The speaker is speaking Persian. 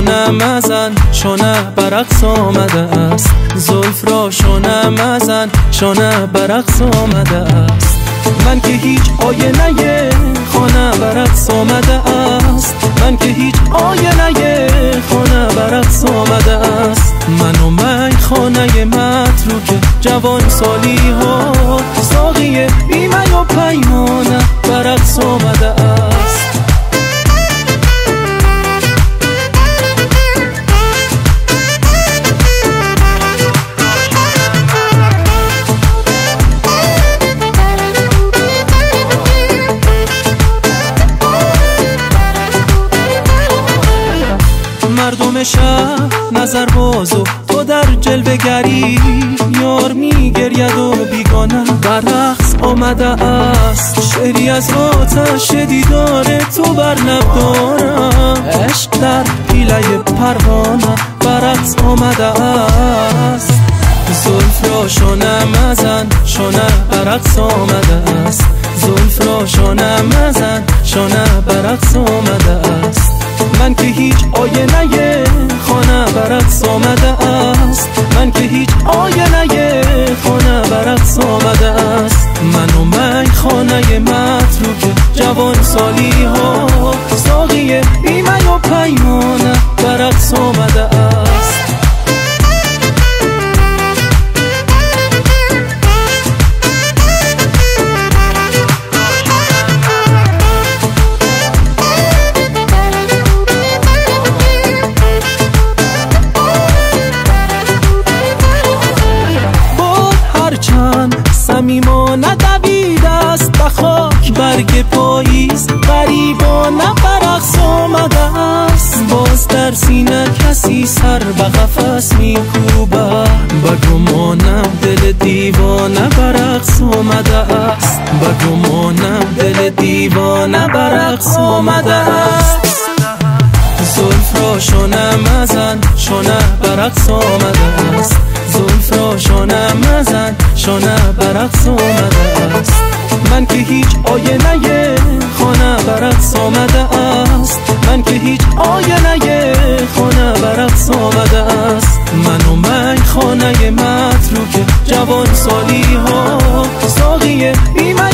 شونه مزن شونه برقص آمده است، زلف را شونه مزن شونه برقص آمده است. من که هیچ آینه خانه برقص آمده است، من که هیچ آینه خانه برقص آمده است. من و من خانه متروک جوان سالی ها، ساقی بیمه و پیمانه برقص آمده است. مردم شهر نظر بازو تو در جلوه گری، یار میگرید و بیگانه برقص آمده است. شعری از آتش دیدار تو بر لب دارم، عشق در پیله پروانه برقص آمده است. زلف را شونه مزن شونه برقص آمده است، زلف را شونه مزن شونه برقص آمده است. من که هیچ آینه خانه برقص آمده است، من که هیچ آینه خانه برقص آمده است. من و من خانه متروک جوان سالی ها، ساقی بیمه و پیمانه برقص آمده است. صمیمانه دویده است به خاک برگ پاییز، غریبانه برقص آمده است. باز در سینه کسی سر به قفس میکوبه، به گمانم دل دیوانه برقص آمده است، به گمانم دل دیوانه برقص آمده است. زلف را شونه مزن شونه برقص آمده است، زلف را شونه مزن شونه برقص آمده است. من که هیچ آینه خانه برقص آمده است، من که هیچ آینه خانه برقص آمده است. من و من خانه متروک جوان سالی ها، ساقی بیمه